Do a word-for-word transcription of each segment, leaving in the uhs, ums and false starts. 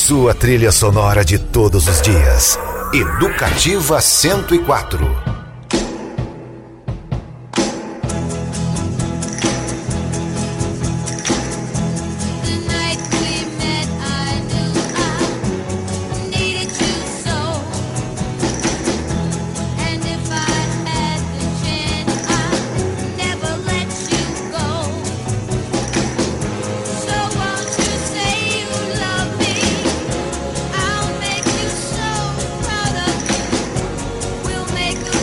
sua trilha sonora de todos os dias. Educativa cento e quatro. Make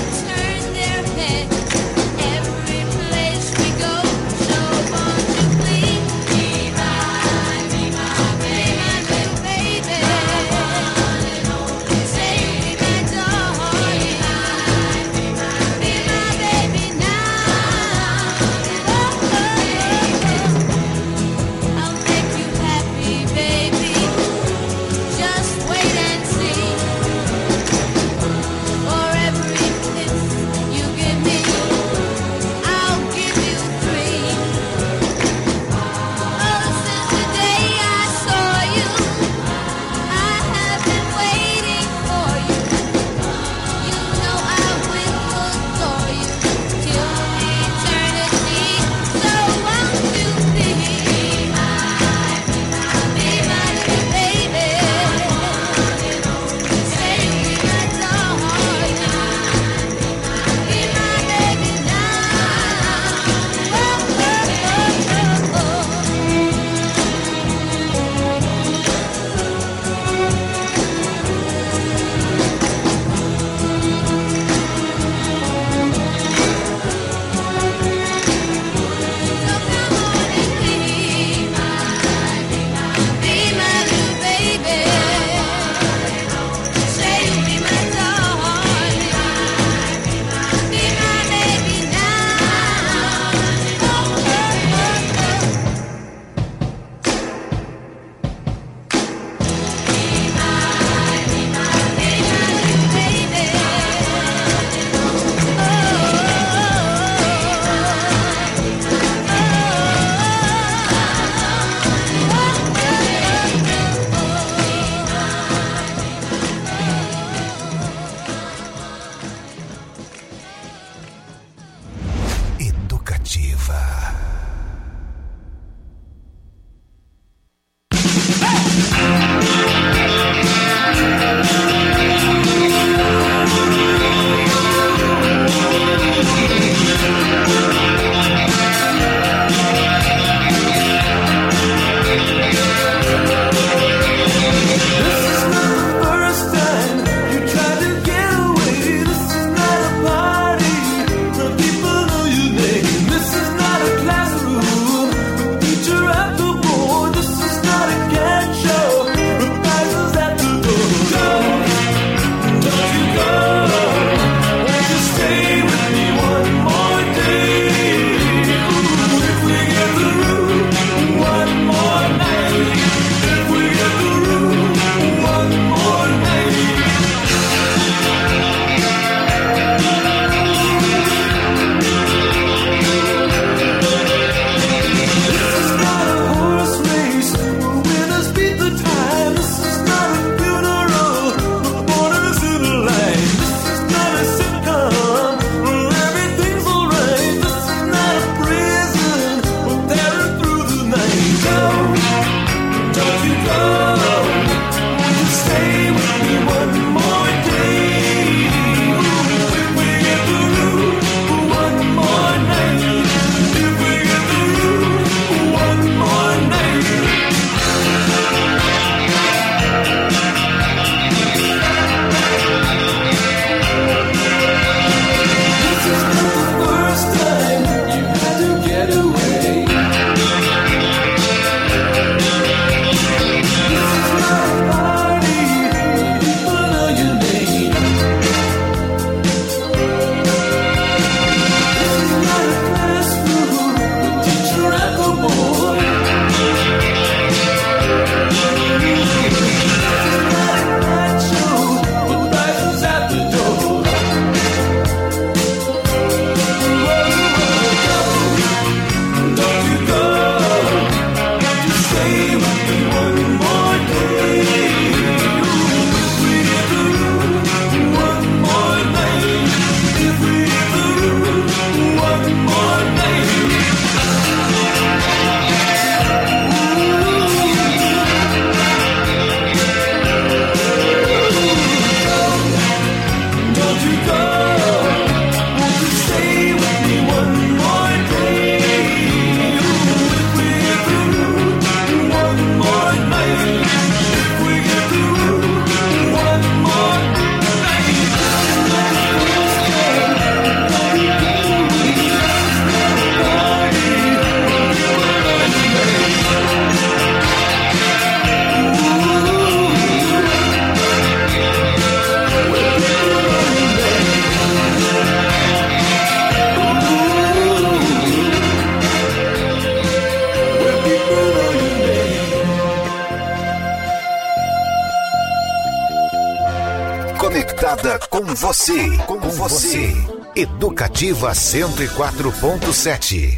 moda com você, com você. Educativa cento e quatro ponto sete.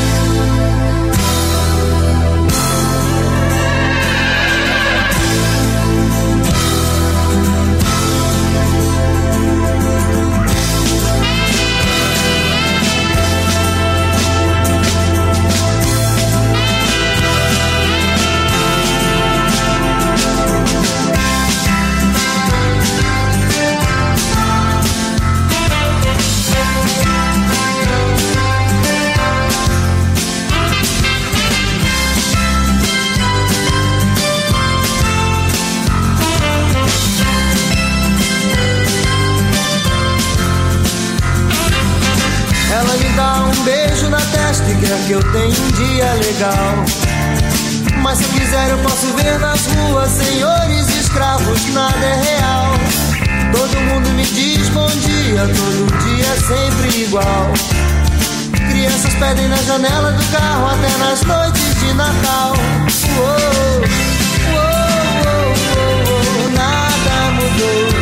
Que eu tenho um dia legal, mas se quiser eu posso ver nas ruas senhores e escravos, nada é real. Todo mundo me diz bom dia, todo dia é sempre igual. Crianças pedem na janela do carro até nas noites de Natal. Uou, uou, uou, uou, nada mudou.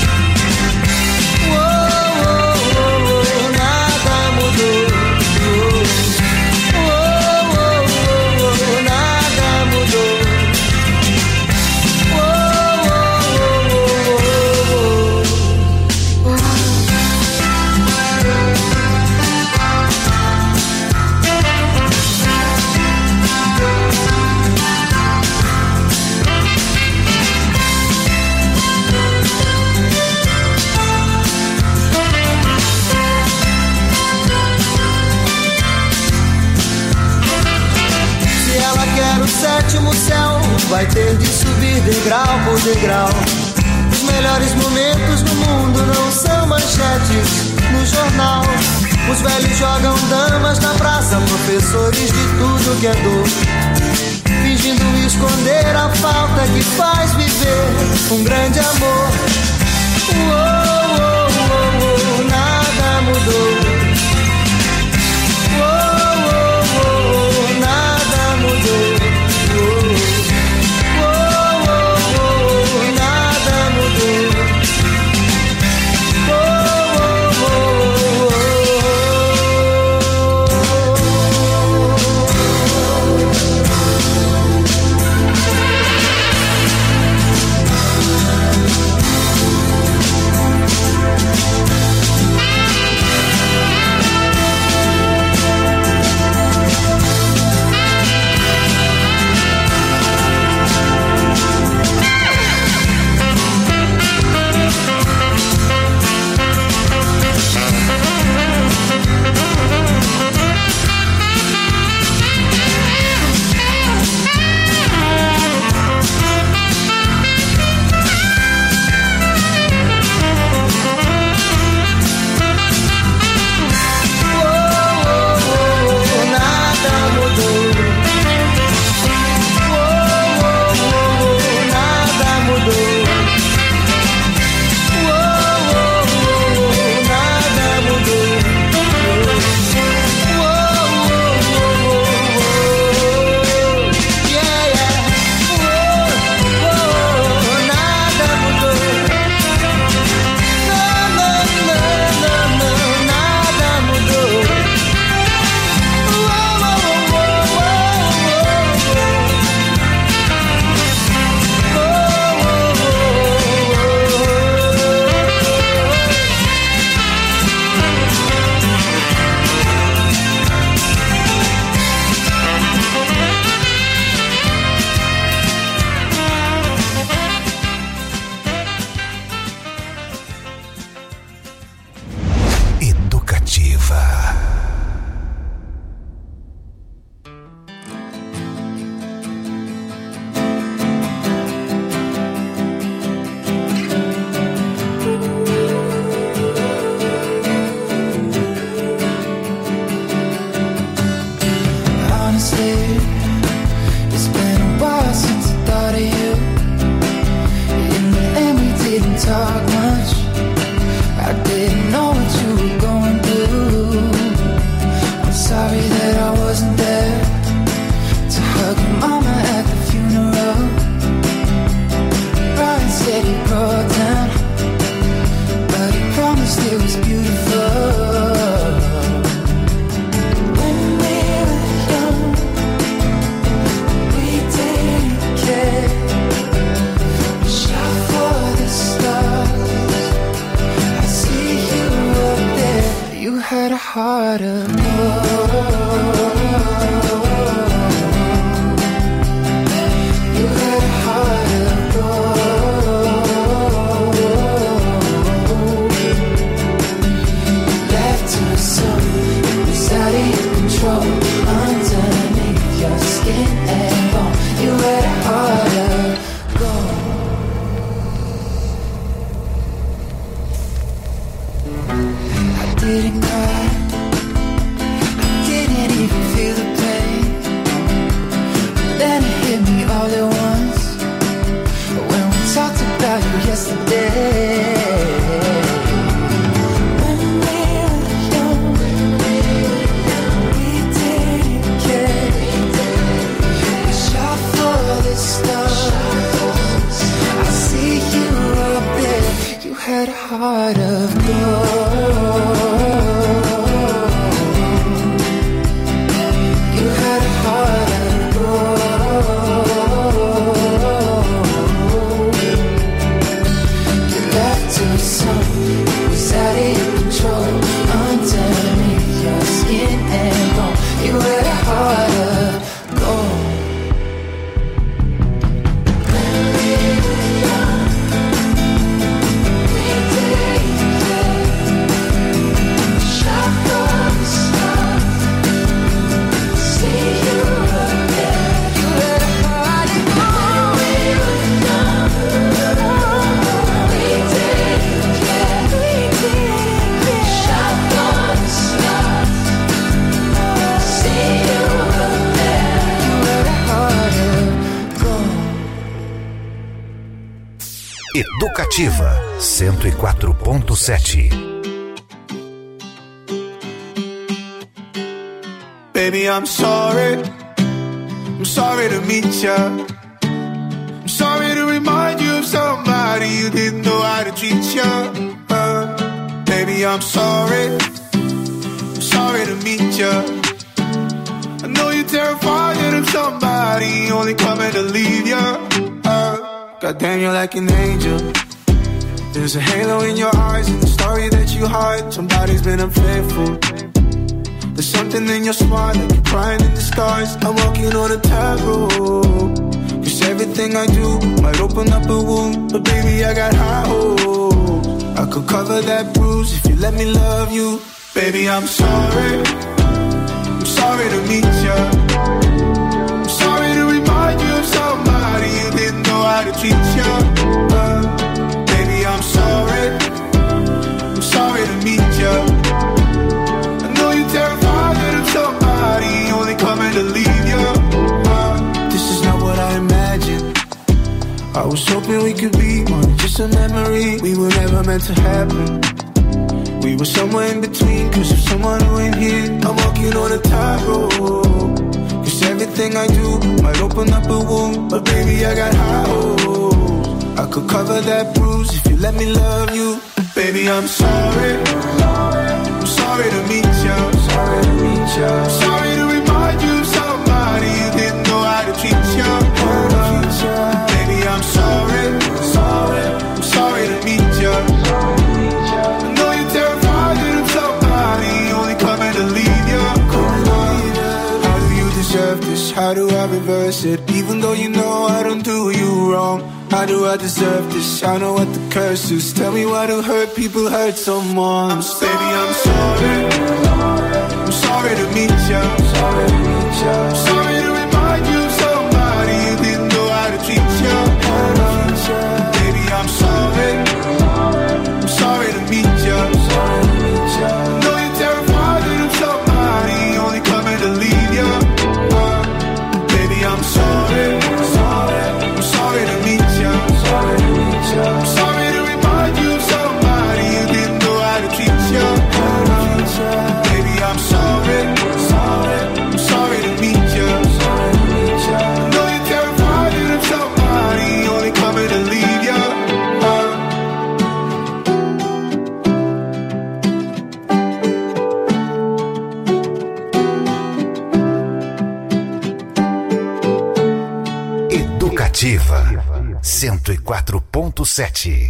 Sétimo céu, vai ter de subir degrau por degrau. Os melhores momentos do mundo não são manchetes no jornal. Os velhos jogam damas na praça, professores de tudo que é dor, fingindo esconder a falta que faz viver um grande amor. Uou, uou, uou, uou, nada mudou. Uou, uou, uou, nada mudou. it was beautiful. When we were young, we didn't care. We shot for the stars. I see you up there. You had a heart of gold. You had a heart of gold. Left to the sun, was out of your control. Underneath your skin and bone, you had a heart of gold. I didn't cry, I didn't even feel the pain. Then it hit me all at once when we talked about you yesterday. When we were young, we didn't care. We shot for the stars. I see you up there. You had a heart of gold. You had a heart of gold. You left to the sun, was out of your control. Underneath your skin and bone, you had a heart of gold. When we were young, we didn't care. Shot for the stars. See you up there. You had a heart of gold. When we were young, we didn't care. We didn't care. Shot for the stars. See you up there. You had a heart of gold. Educativa cento e quatro ponto sete. Baby, I'm sorry. I'm sorry to meet ya. I'm sorry to remind you of somebody you didn't know how to treat ya. Uh, baby, I'm sorry. I'm sorry to meet ya. I know you're terrified of somebody only coming to leave ya. Uh, Goddamn, you're like an angel. There's a halo in your eyes and the story that you hide. Somebody's been unfaithful. There's something in your smile like you're crying in disguise. I'm walking on a tightrope. Cause everything I do might open up a wound. But baby, I got high hopes. I could cover that bruise if you let me love you. Baby, I'm sorry. I'm sorry to meet ya. I'm sorry to remind you of somebody you didn't know how to treat ya. Uh, baby, I'm sorry. I'm sorry to meet ya. I know you're terrified of somebody only coming to leave you. Uh, this is not what I imagined. I was hoping we could be more than just a memory. We were never meant to happen. We were somewhere in between, cause if someone who ain't here, I'm walking on a tightrope. Cause everything I do might open up a wound. But baby, I got high hopes. I could cover that bruise if you let me love you. Baby, I'm sorry. I'm sorry to meet ya. Sorry to meet ya. Sorry to remind you of somebody you didn't know how to treat ya. Uh, baby, I'm sorry. Sorry. I'm sorry to meet ya. I know you're terrified of somebody only coming to leave ya. How do you deserve this? How do I reverse it? Even though you know I don't do you wrong. How do I deserve this? I know what the curse is. Tell me why do hurt people hurt someone? I'm sorry. Baby, I'm sorry. I'm sorry to meet ya. Sorry to meet ya. Sorry to remind you of somebody you didn't know how to treat ya. Baby, I'm sorry. I'm sorry to meet ya. Sorry to meet ya. I know you're terrified of somebody only coming to leave ya. Uh, baby, I'm sorry. Sorry. I'm sorry to meet ya. Sorry to meet ya. I'm sorry to remind you of somebody you didn't know how to treat ya. Baby, I'm sorry. Sorry. I'm sorry to meet ya. cento e quatro ponto sete.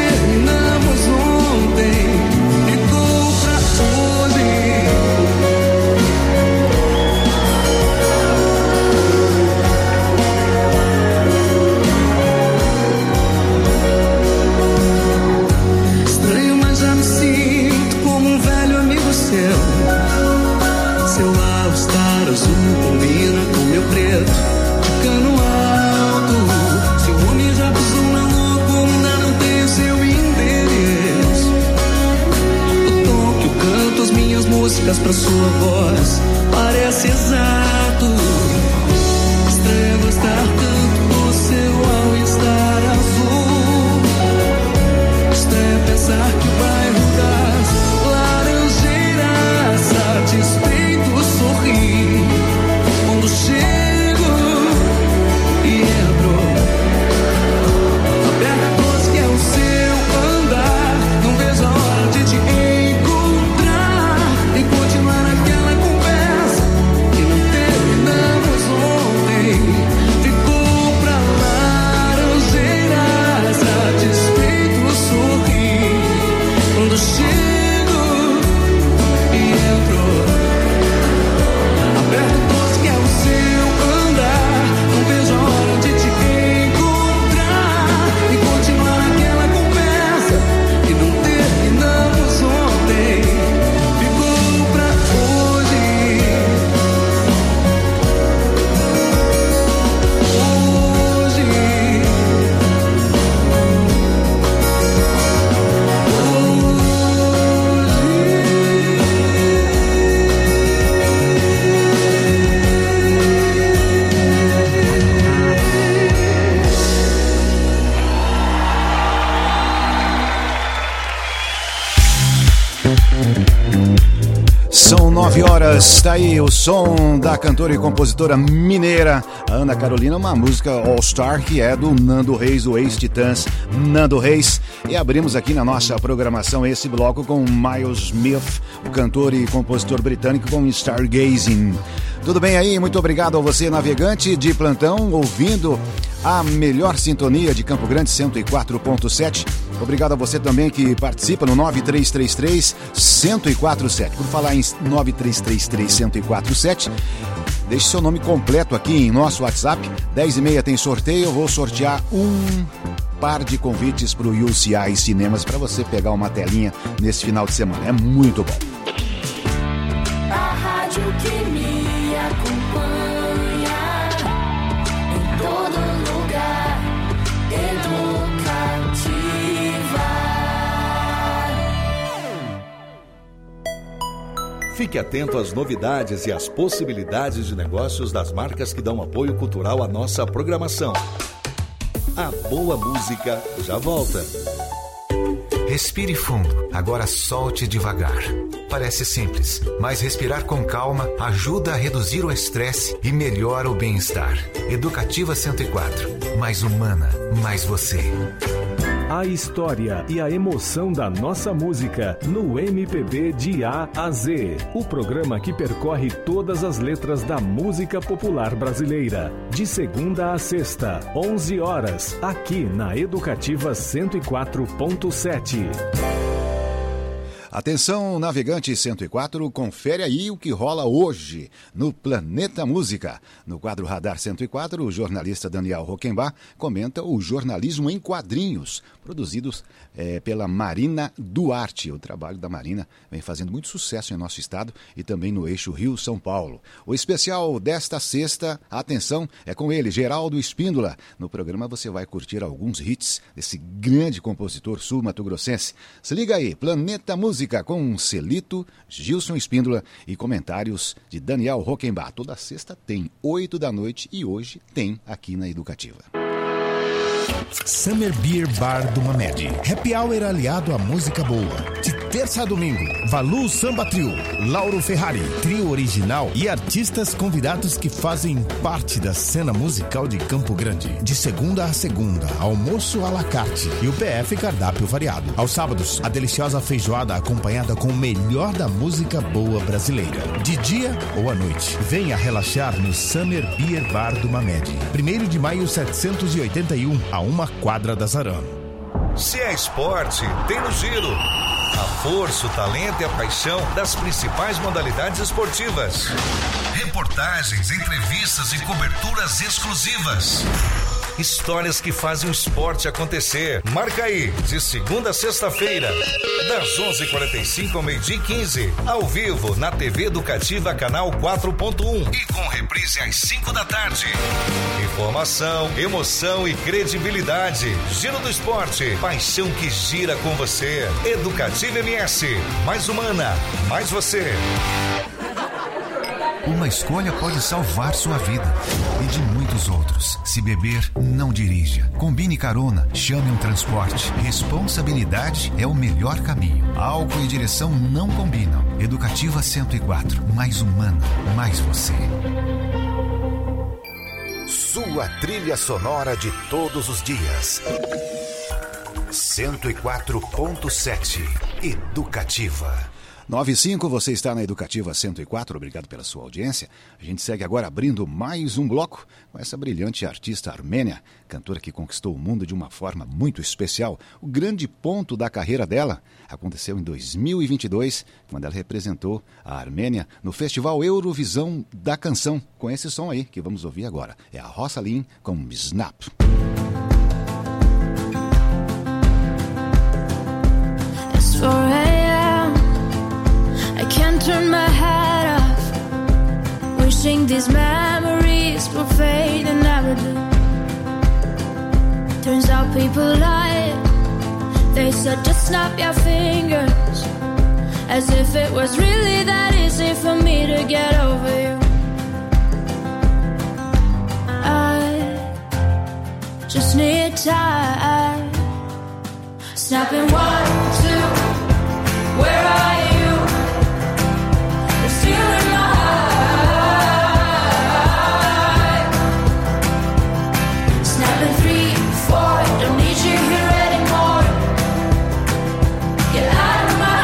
Terminamos ontem, ficou pra hoje. a sua voz parece exato. Estranho gostar tanto do seu ao estar azul. Estranho pensar que o bairro das Laranjeiras satisfeito sorri quando chego e entro. Aberta a voz que é o seu andar, não vejo a hora de te encontrar e continuar aquela conversa que não terminamos ontem. Ficou pra Laranjeiras satisfeito sorri quando chego e entro. Aberta a voz que é o seu andar, não vejo a hora de te encontrar e continuar aquela conversa que não terminamos ontem. Ficou pra hoje. Hoje. São nove horas, tá aí o som da cantora e compositora mineira Ana Carolina, uma música All Star que é do Nando Reis, do ex-Titãs Nando Reis. E abrimos aqui na nossa programação esse bloco com Miles Smith, o cantor e compositor britânico, com Stargazing. Tudo bem aí? Muito obrigado a você, navegante de plantão, ouvindo a melhor sintonia de Campo Grande, cento e quatro ponto sete. Obrigado a você também que participa no nove três três três, um zero quatro sete. Por falar em nove três três três, um zero quatro sete, deixe seu nome completo aqui em nosso WhatsApp. dez e meia tem sorteio, eu vou sortear um par de convites para o U C I Cinemas para você pegar uma telinha nesse final de semana. É muito bom. A rádio que me acompanha em todo lugar, Educativa. Fique atento às novidades e às possibilidades de negócios das marcas que dão apoio cultural à nossa programação. A boa música já volta. Respire fundo, agora solte devagar. Parece simples, mas respirar com calma ajuda a reduzir o estresse e melhora o bem-estar. Educativa cento e quatro, mais humana, mais você. A história e a emoção da nossa música no M P B de A a Z. O programa que percorre todas as letras da música popular brasileira. De segunda a sexta, onze horas, aqui na Educativa cento e quatro ponto sete. Atenção, navegante cento e quatro, confere aí o que rola hoje no Planeta Música. No quadro Radar cento e quatro, o jornalista Daniel Rockenbach comenta o jornalismo em quadrinhos, produzidos é, pela Marina Duarte. O trabalho da Marina vem fazendo muito sucesso em nosso estado e também no eixo Rio-São Paulo. O especial desta sexta, atenção, é com ele, Geraldo Espíndola. No programa você vai curtir alguns hits desse grande compositor sul-mato-grossense. Se liga aí, Planeta Música, com Celito, Gilson Espíndola e comentários de Daniel Rockenbach. Toda sexta tem, oito da noite, e hoje tem aqui na Educativa. Summer Beer Bar do Mamed. Happy Hour aliado à música boa. De terça a domingo, Valu Samba Trio, Lauro Ferrari, trio original e artistas convidados que fazem parte da cena musical de Campo Grande. De segunda a segunda, almoço à la carte e o P F cardápio variado. Aos sábados, a deliciosa feijoada acompanhada com o melhor da música boa brasileira. De dia ou à noite, venha relaxar no Summer Beer Bar do Mamed. primeiro de maio, setecentos e oitenta e um, a uma quadra da Zarano. Se é esporte, tem no Giro. A força, o talento e a paixão das principais modalidades esportivas. Reportagens, entrevistas e coberturas exclusivas. Histórias que fazem o esporte acontecer. Marca aí, de segunda a sexta-feira, das onze e quarenta e cinco ao meio-dia e quinze, ao vivo na T V Educativa Canal quatro ponto um e com reprise às cinco da tarde. Informação, emoção e credibilidade. Giro do esporte, paixão que gira com você. Educativa M S, mais humana, mais você. Uma escolha pode salvar sua vida e de muitos outros. Se beber, não dirija. Combine carona, chame um transporte. Responsabilidade é o melhor caminho. Álcool e direção não combinam. Educativa cento e quatro, mais humana, mais você. Sua trilha sonora de todos os dias. cento e quatro ponto sete, Educativa. nove e cinco, você está na Educativa cento e quatro, obrigado pela sua audiência. A gente segue agora abrindo mais um bloco com essa brilhante artista armênia, cantora que conquistou o mundo de uma forma muito especial. O grande ponto da carreira dela aconteceu em dois mil e vinte e dois, quando ela representou a Armênia no Festival Eurovisão da Canção, com esse som aí que vamos ouvir agora. É a Rosalyn com Snap. It's four a.m. I can't turn my head off, wishing these memories will fade and never do. Turns out people lie. They said just snap your fingers, as if it was really that easy for me to get over you. I just need time. Snapping one, two, where are you? Still in my heart. Snapping three, four, don't need you here anymore. Get out of my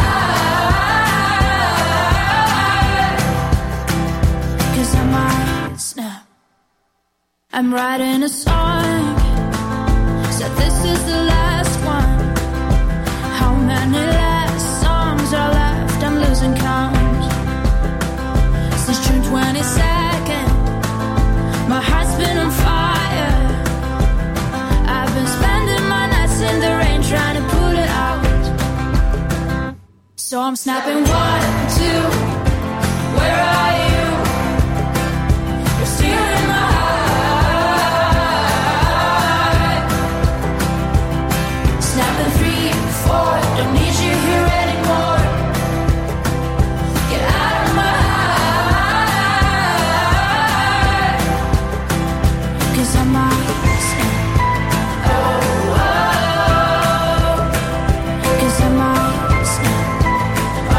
heart. Cause I might snap. I'm writing a song, said this is the last one. How many last songs are left? I'm losing count. Since June twenty-second, my heart's been on fire. I've been spending my nights in the rain trying to put it out. So I'm snapping one, two, where are you? You're still in my heart. Snapping three, four, don't need you here anymore. Get out of my heart. Cause I might snap. Oh, oh. Cause I might snap. Oh,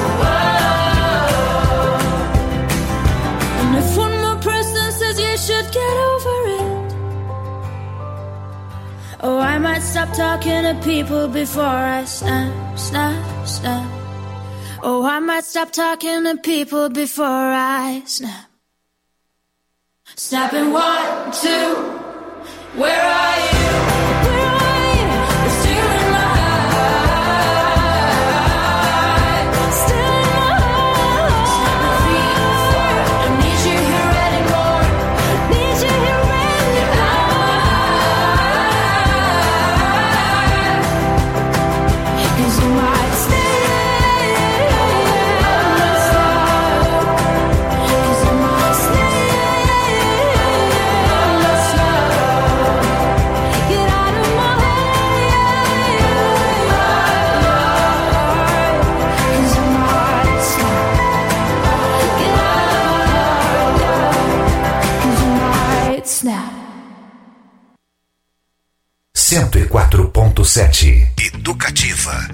oh. And if one more person says you should get over it, oh, I might stop talking to people before I snap, snap, snap. Oh, I might stop talking to people before I snap. Snapping one, two, where are you? Where are you? You're still in my heart. Still in my heart. Snapping three, four, don't need you here anymore. Need you here anymore. Cause you might stay. Cause I might stay. Get out of my head. Cause I might stay. Get out. Cause I might snap. cento e quatro ponto sete, Educativa.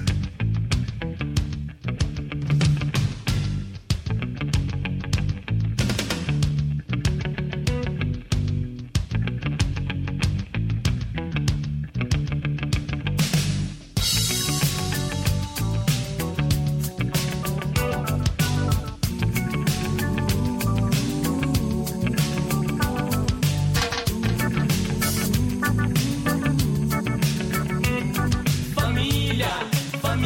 Família, família.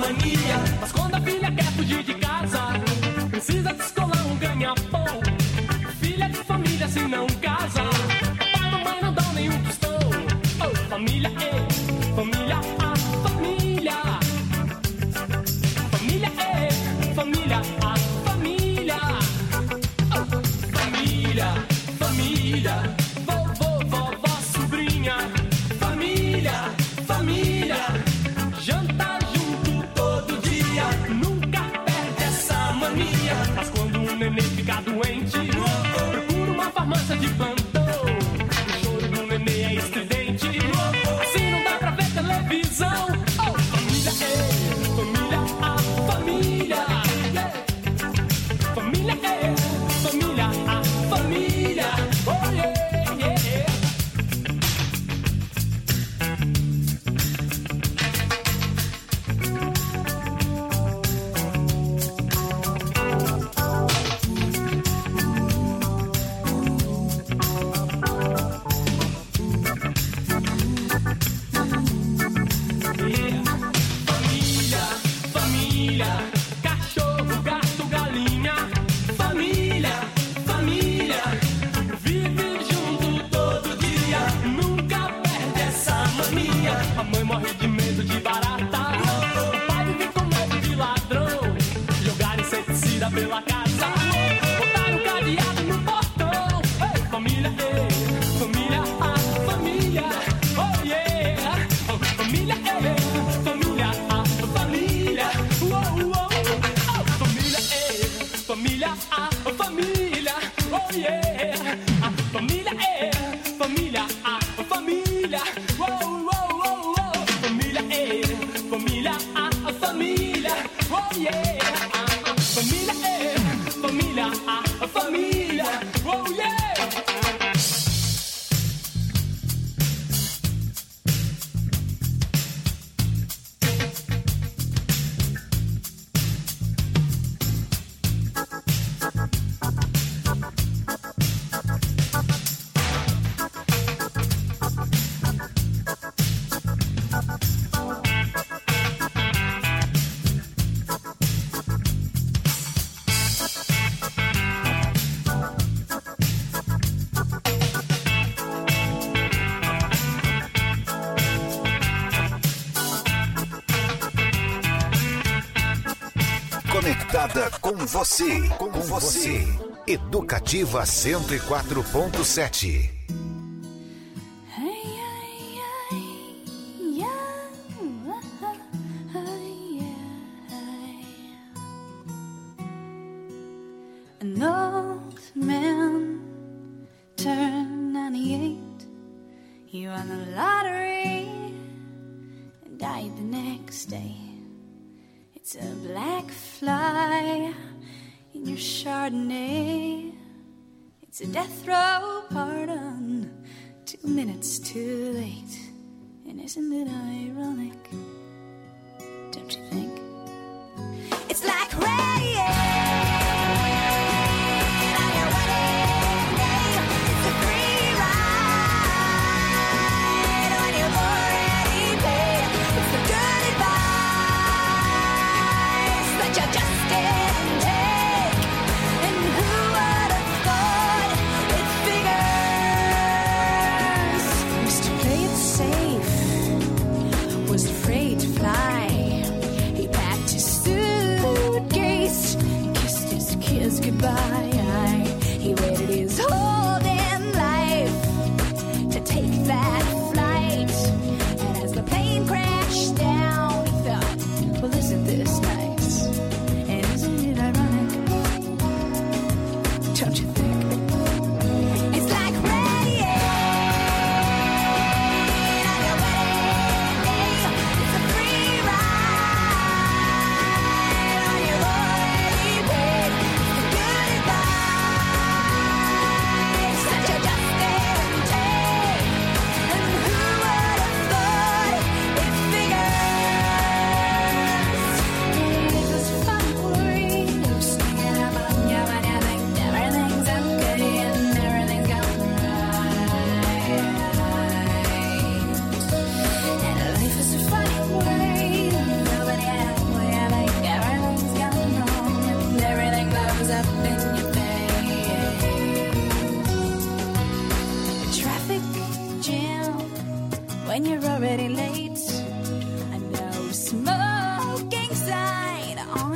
mania. Mas quando a filha quer fugir de casa, precisa descolar um ganha-pão. Filha de família se não casa, papai e mamãe não dão nenhum tostão. Oh, família, eh, família, ah, família. Família, eh, família, ah, família. Oh, família, família. Vovô, vovó, sobrinha. Família, família. Janta junto todo dia, nunca perde essa mania. Mas quando um neném fica doente, procura uma farmácia de plantão. O choro do neném é estridente, assim não dá pra ver televisão. Oh, família, eh, família, ah, família. Yeah. Família, eh, família, ah, família. Oh, yeah, yeah, yeah. Família, família, cachorro, gato, galinha. Família, família, vive junto todo dia, nunca perde essa mania. A mãe morre de medo de barata, o pai vive com medo de ladrão. Jogar inseticida pela casa, botar um cadeado no portão. Ei, família, ei, família, ah, família. Oh yeah, oh, família, eh, família, ah, família. Uou, uou, oh, família, eh, família, ah, família. Oh yeah, ah, família, eh, família, ah, família. Uou, uou, uou, uou, família, eh, família, ah, família. Oh yeah, ah, ah, família, eh, família, ah, família. Oh yeah. Conectada com você, com você. Educativa cento e quatro ponto sete. An old man turned ninety-eight. He won the lottery and died the next day. It's a black fly in your Chardonnay. It's a death row pardon, two minutes too late. And isn't it ironic? Don't you think? It's like rain on your wedding day. It's a free ride when you've already paid. It's the good advice that you just didn't take. And who would have thought it figures? Mister Play It Safe was afraid to fly. He packed his suitcase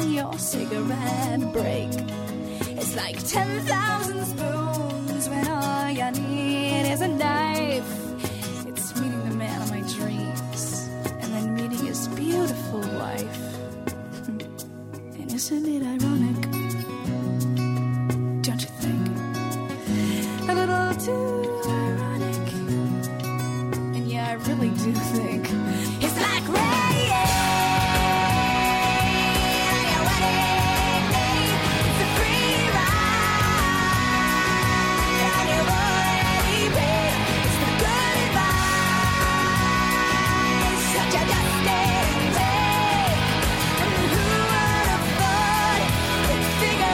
on your cigarette break. It's like ten thousand spoons when all you need is a knife. It's meeting the man of my dreams and then meeting his beautiful wife. And isn't it ironic? Don't you think? A little too ironic. And yeah, I really do think it's like rain on your wedding day. It's a free ride on your already paid. It's the good advice such a dusty day. And who would have thought it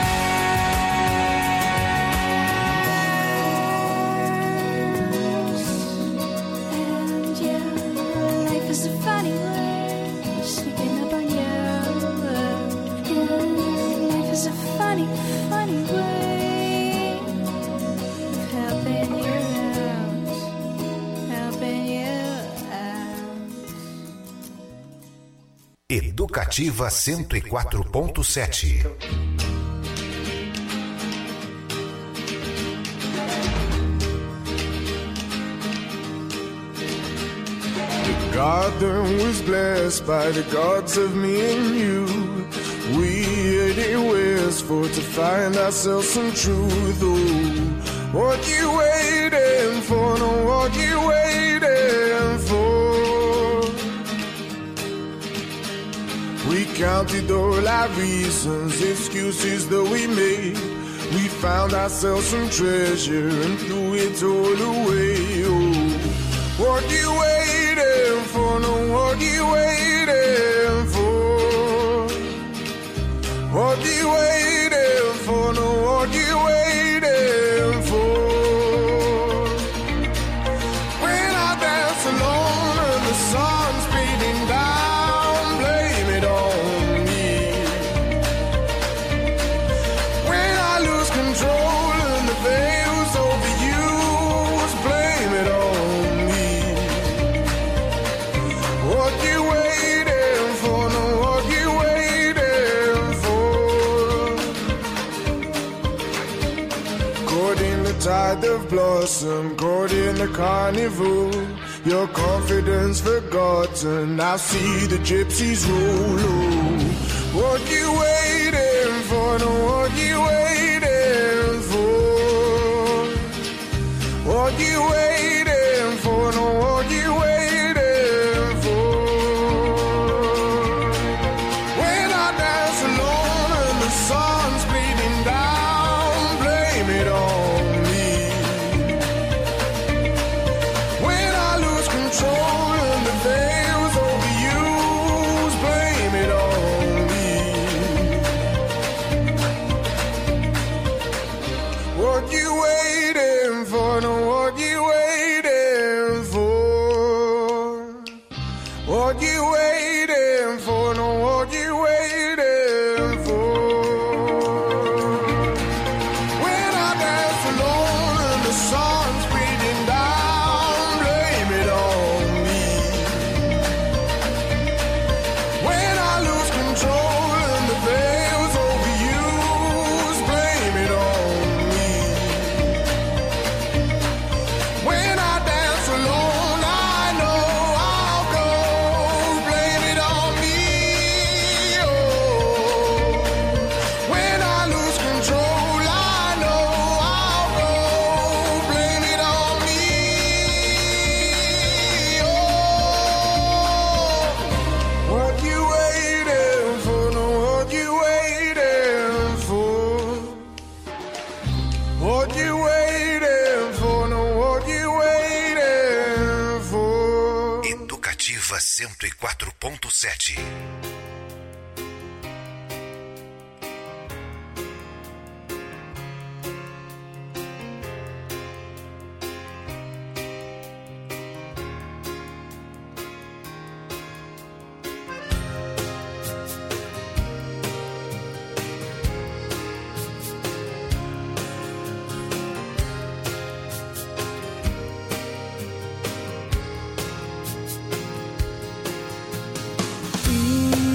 figures? And yeah, life is a funny word sneaking up on you. Yeah, life is a funny, funny way of helping you out, helping you out. Educativa cento e quatro ponto sete. Garden was blessed by the gods of me and you. We headed west for to find ourselves some truth. Oh, what you waiting for? No, what you waiting for? We counted all our reasons, excuses that we made. We found ourselves some treasure and threw it all away. Oh, what you waiting for? No, what you waiting for? What you waiting for? No, what you waiting for? When I dance alone and the sun's beating down, blame it on me. When I lose control and the veil's overused, blame it on me. What you waiting for? No, what you waiting for? Caught in the tide of blossom, caught in the carnival. Your confidence forgotten, I see the gypsies roll. Oh, what you waiting for? No, what you waiting for? What you waiting for? No, what you waiting for? When I dance alone and the sun's bleeding down, blame it on me. When I lose control and the veil's overused, blame it on me. What you waiting for? No, what you waiting for? What you waiting for? No, what you waiting for? When I dance alone and the sun's beating down, blame it on me. When I lose control and the veil's overused, blame it on me. When I dance alone, I know I'll go, blame it on me. Oh, when I lose control, I know I'll go, blame it on me. Oh, what you waiting for? No, what you waiting for? What you waiting for? No, what you waiting for? Educativa cento e quatro ponto sete. We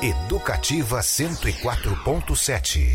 Educativa cento e quatro ponto sete.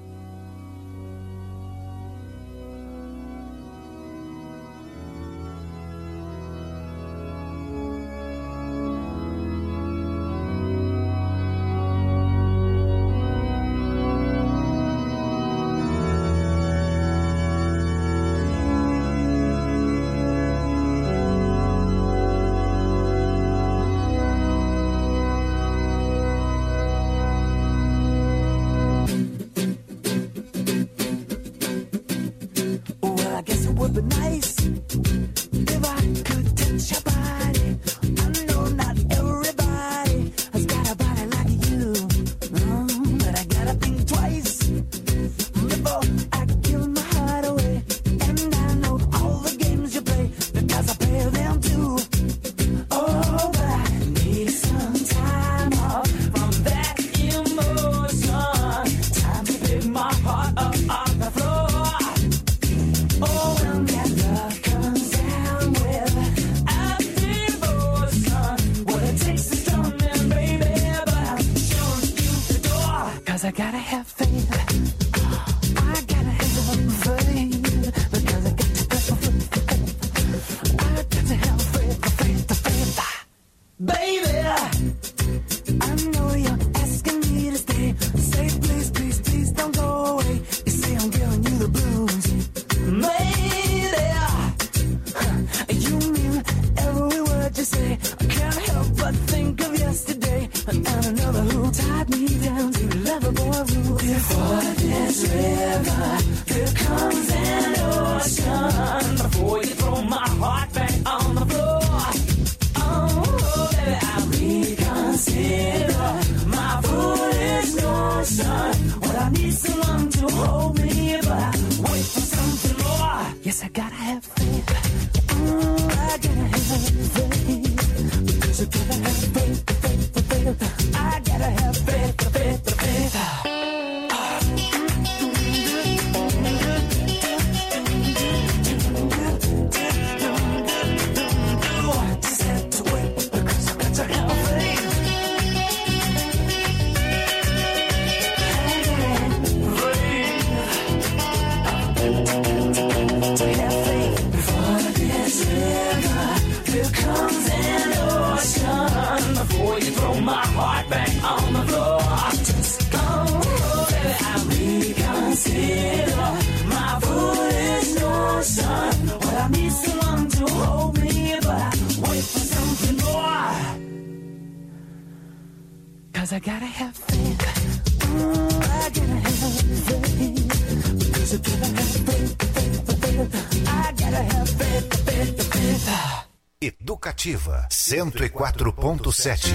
Educativa cento e quatro ponto sete.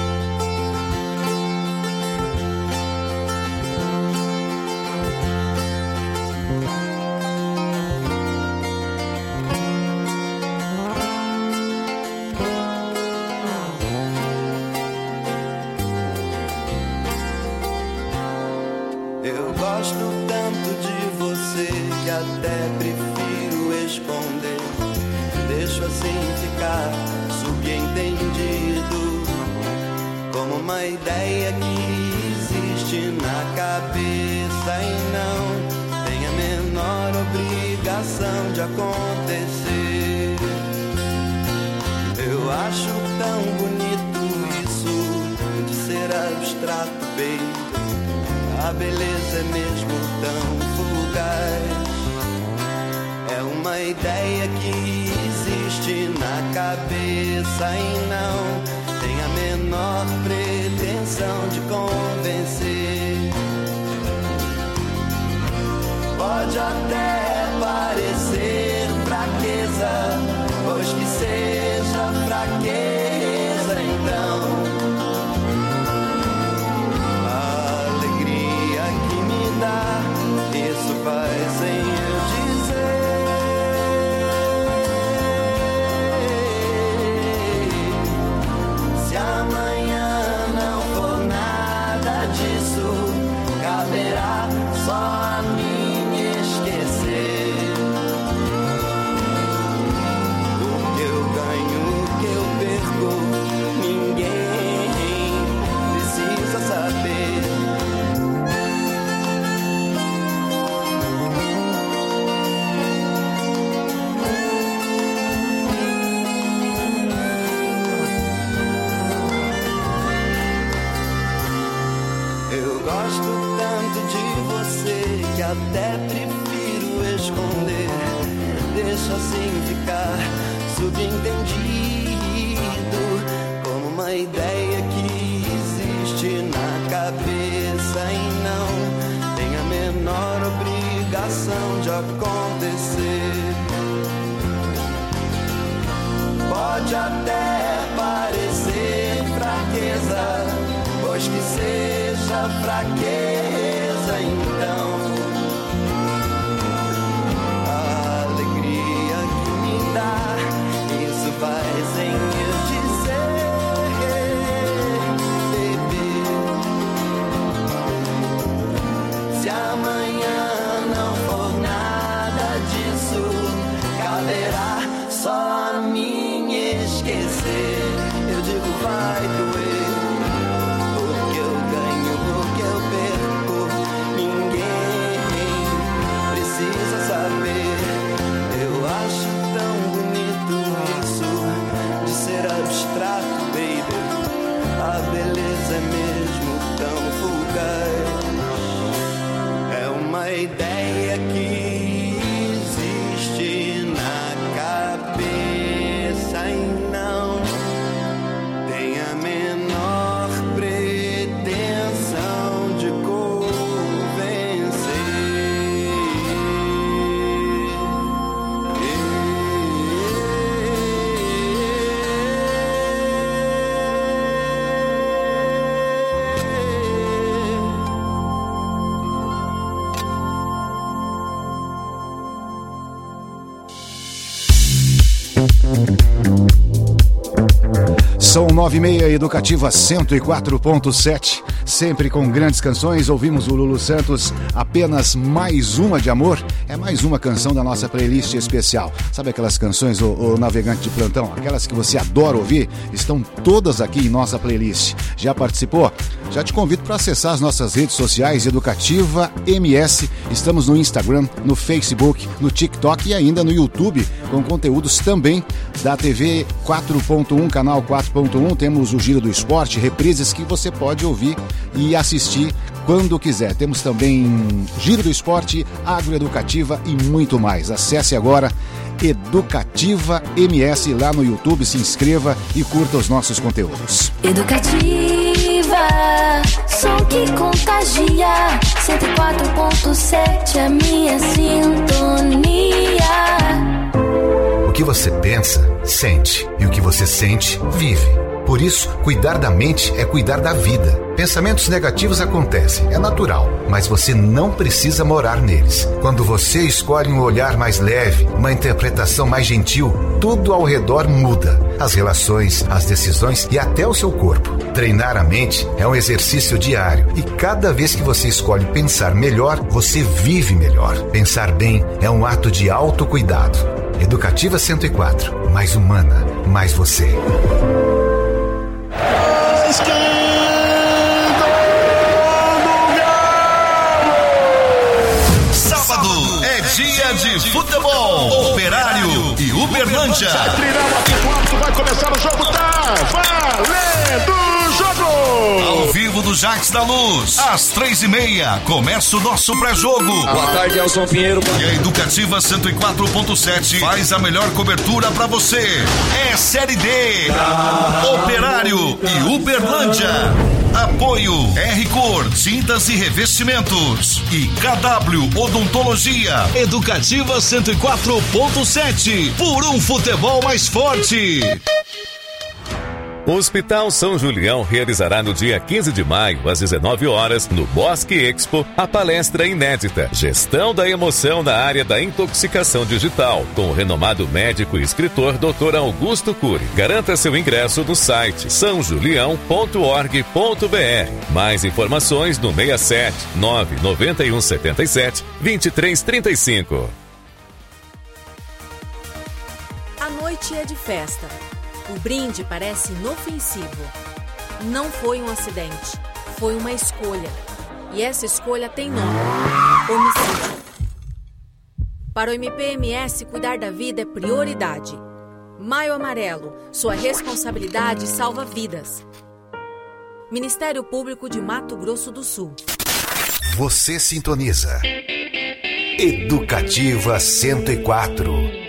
Eu gosto tanto de você que até prefiro esconder. Deixo assim ficar subentendido, como uma ideia que existe na cabeça e não tem a menor obrigação de acontecer. Eu acho tão bonito isso de ser abstrato, baby. A beleza é mesmo tão fugaz. É uma ideia que existe na cabeça e não tem a menor pretensão de convencer. Pode até parecer fraqueza, pois que seja fraqueza então. A alegria que me dá, isso faz em eu dizer. Se amanhã não for nada disso, caberá só a mim esquecer. O que eu ganho, o que eu perco, até prefiro esconder. Deixa assim ficar subentendido, como uma ideia que existe na cabeça e não tem a menor obrigação de acontecer. Pode até parecer fraqueza, pois que seja fraqueza então. A alegria que me dá, isso faz em eu dizer, bebê. Se amanhã não for nada disso, caberá só a mim esquecer. Eu digo vai doer, porque eu ganho, porque eu perco. Ninguém precisa saber. Eu acho tão bonito isso de ser abstrato, baby. A beleza é mesmo tão fugaz. É uma ideia que existe na cabeça e não tem a menor pretensão de convencer. São nove e meia, Educativa cento e quatro ponto sete. Sempre com grandes canções. Ouvimos o Lulu Santos, Apenas Mais Uma de Amor. É mais uma canção da nossa playlist especial. Sabe aquelas canções, o, o navegante de plantão? Aquelas que você adora ouvir? Estão todas aqui em nossa playlist. Já participou? Já te convido para acessar as nossas redes sociais, Educativa M S. Estamos no Instagram, no Facebook, no TikTok e ainda no YouTube, com conteúdos também da T V quatro ponto um, canal quatro ponto um. Temos o Giro do Esporte, reprises que você pode ouvir e assistir quando quiser. Temos também Giro do Esporte, Agroeducativa e muito mais. Acesse agora Educativa M S lá no YouTube, se inscreva e curta os nossos conteúdos. Educativa, som que contagia, cento e quatro ponto sete, a minha sintonia. O que você pensa, sente. E o que você sente, vive. Por isso, cuidar da mente é cuidar da vida. Pensamentos negativos acontecem, é natural, mas você não precisa morar neles. Quando você escolhe um olhar mais leve, uma interpretação mais gentil, tudo ao redor muda. As relações, as decisões e até o seu corpo. Treinar a mente é um exercício diário e cada vez que você escolhe pensar melhor, você vive melhor. Pensar bem é um ato de autocuidado. Educativa cento e quatro, mais humana, mais você. Sábado é dia de futebol. Operário e Uberlândia. Sai treinar aqui quatro, vai começar o jogo, tá valendo o jogo. Ao vivo do Jacques da Luz, às três e meia, começa o nosso pré-jogo. Boa tarde, Elson Pinheiro. E a Educativa cento e quatro ponto sete faz a melhor cobertura pra você. É Série D. Operário e Uberlândia. Apoio R Cor, tintas e revestimentos. E K W Odontologia. Educativa cento e quatro ponto sete. Por um futebol mais forte. O Hospital São Julião realizará no dia quinze de maio, às dezenove horas, no Bosque Expo, a palestra inédita Gestão da Emoção na área da intoxicação digital, com o renomado médico e escritor doutor Augusto Cury. Garanta seu ingresso no site são julião ponto org ponto b r. Mais informações no seis sete nove nove um sete sete dois três três cinco. A noite é de festa. O brinde parece inofensivo. Não foi um acidente, foi uma escolha. E essa escolha tem nome: homicídio. Para o M P M S, cuidar da vida é prioridade. Maio Amarelo, sua responsabilidade salva vidas. Ministério Público de Mato Grosso do Sul. Você sintoniza Educativa cento e quatro.